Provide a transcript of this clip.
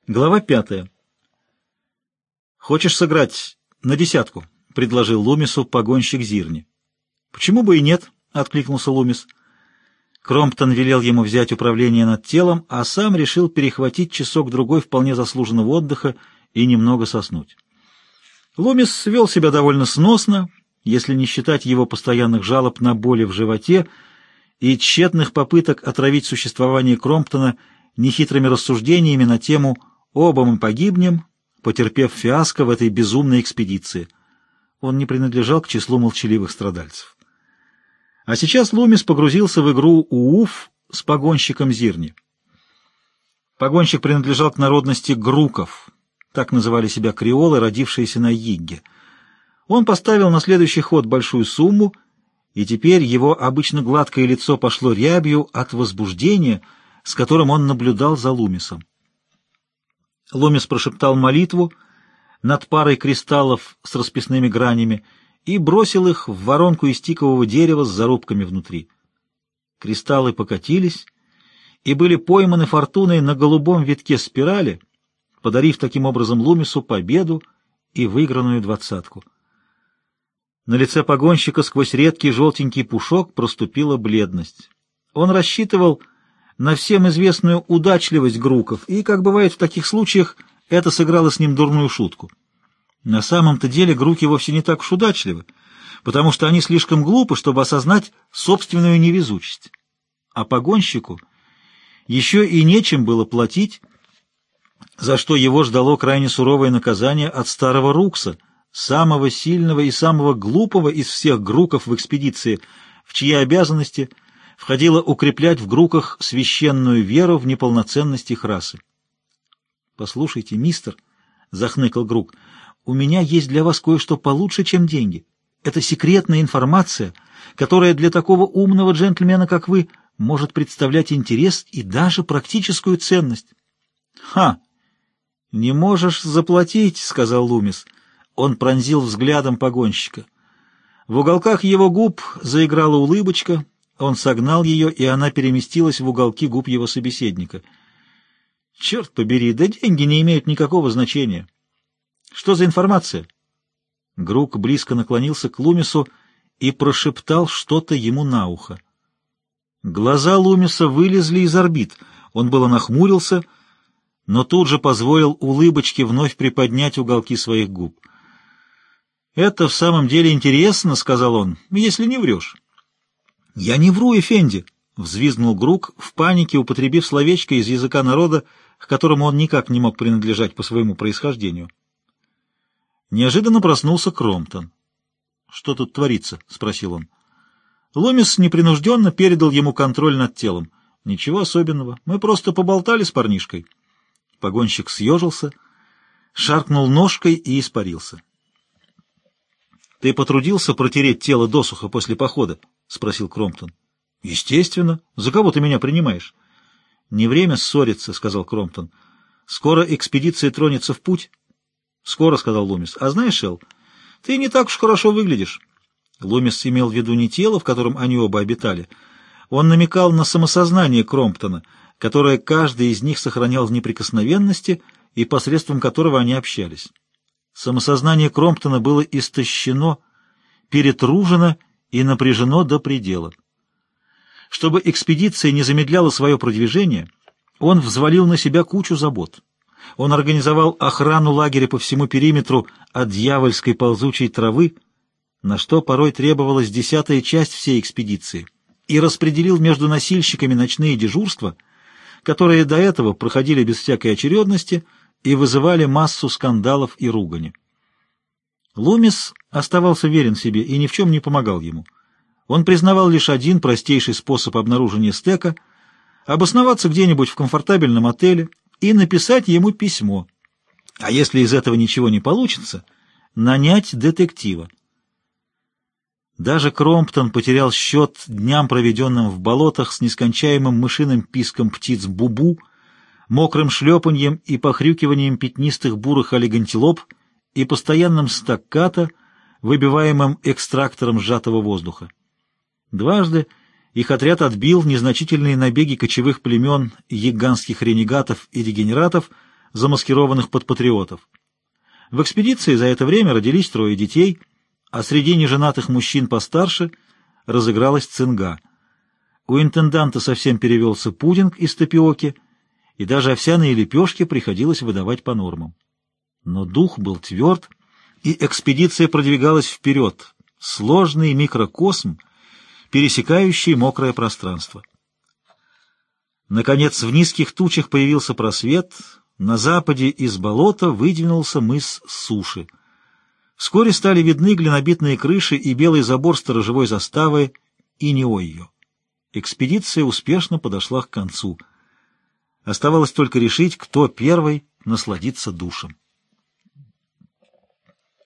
Глава 5. «Хочешь сыграть на десятку?» — предложил Лумису погонщик Зирни. «Почему бы и нет?» — откликнулся Лумис. Кромптон велел ему взять управление над телом, а сам решил перехватить часок-другой вполне заслуженного отдыха и немного соснуть. Лумис вел себя довольно сносно, если не считать его постоянных жалоб на боли в животе и тщетных попыток отравить существование Кромптона нехитрыми рассуждениями на тему «Оба мы погибнем, потерпев фиаско в этой безумной экспедиции». Он не принадлежал к числу молчаливых страдальцев. А сейчас Лумис погрузился в игру УУФ с погонщиком Зирни. Погонщик принадлежал к народности груков, так называли себя креолы, родившиеся на Йигге. Он поставил на следующий ход большую сумму, и теперь его обычно гладкое лицо пошло рябью от возбуждения, с которым он наблюдал за Лумисом. Лумис прошептал молитву над парой кристаллов с расписными гранями и бросил их в воронку из тикового дерева с зарубками внутри. Кристаллы покатились и были пойманы фортуной на голубом витке спирали, подарив таким образом Лумису победу и выигранную двадцатку. На лице погонщика сквозь редкий желтенький пушок проступила бледность. Он рассчитывал на всем известную удачливость груков, и, как бывает в таких случаях, это сыграло с ним дурную шутку. На самом-то деле груки вовсе не так уж удачливы, потому что они слишком глупы, чтобы осознать собственную невезучесть. А погонщику еще и нечем было платить, за что его ждало крайне суровое наказание от старого Рукса, самого сильного и самого глупого из всех груков в экспедиции, в чьи обязанности входило укреплять в груках священную веру в неполноценность их расы. «Послушайте, мистер», — захныкал грук, — «у меня есть для вас кое-что получше, чем деньги. Это секретная информация, которая для такого умного джентльмена, как вы, может представлять интерес и даже практическую ценность». «Ха! Не можешь заплатить», — сказал Лумис. Он пронзил взглядом погонщика. В уголках его губ заиграла улыбочка. Он согнал ее, и она переместилась в уголки губ его собеседника. «Черт побери, да деньги не имеют никакого значения. Что за информация?» Грук близко наклонился к Лумису и прошептал что-то ему на ухо. Глаза Лумиса вылезли из орбит. Он было нахмурился, но тут же позволил улыбочке вновь приподнять уголки своих губ. «Это в самом деле интересно», — сказал он, — «если не врешь». «Я не вру, эфенди», — взвизгнул Грук, в панике употребив словечко из языка народа, к которому он никак не мог принадлежать по своему происхождению. Неожиданно проснулся Кромптон. «Что тут творится?» — спросил он. Лумис непринужденно передал ему контроль над телом. «Ничего особенного. Мы просто поболтали с парнишкой». Погонщик съежился, шаркнул ножкой и испарился. «Ты потрудился протереть тело досуха после похода?» — спросил Кромптон. «Естественно. За кого ты меня принимаешь?» «Не время ссориться», — сказал Кромптон. «Скоро экспедиция тронется в путь». «Скоро», — сказал Лумис. «А знаешь, Эл, ты не так уж хорошо выглядишь». Лумис имел в виду не тело, в котором они оба обитали. Он намекал на самосознание Кромптона, которое каждый из них сохранял в неприкосновенности и посредством которого они общались. Самосознание Кромптона было истощено, перетружено и напряжено до предела. Чтобы экспедиция не замедляла свое продвижение, он взвалил на себя кучу забот. Он организовал охрану лагеря по всему периметру от дьявольской ползучей травы, на что порой требовалась 10-я часть всей экспедиции, и распределил между носильщиками ночные дежурства, которые до этого проходили без всякой очередности и вызывали массу скандалов и ругани. Лумис оставался верен себе и ни в чем не помогал ему. Он признавал лишь один простейший способ обнаружения стека — обосноваться где-нибудь в комфортабельном отеле и написать ему письмо. А если из этого ничего не получится, нанять детектива. Даже Кромптон потерял счет дням, проведенным в болотах с нескончаемым мышиным писком птиц бубу, мокрым шлепаньем и похрюкиванием пятнистых бурых олигантилоп и постоянным стаккато, выбиваемым экстрактором сжатого воздуха. Дважды их отряд отбил незначительные набеги кочевых племен, гигантских ренегатов и дегенератов, замаскированных под патриотов. В экспедиции за это время родились 3 детей, а среди неженатых мужчин постарше разыгралась цинга. У интенданта совсем перевелся пудинг из тапиоки, и даже овсяные лепешки приходилось выдавать по нормам. Но дух был тверд, и экспедиция продвигалась вперед, сложный микрокосм, пересекающий мокрое пространство. Наконец, в низких тучах появился просвет, на западе из болота выдвинулся мыс Суши. Вскоре стали видны глинобитные крыши и белый забор сторожевой заставы Иниойо. Экспедиция успешно подошла к концу. Оставалось только решить, кто первый насладится душем.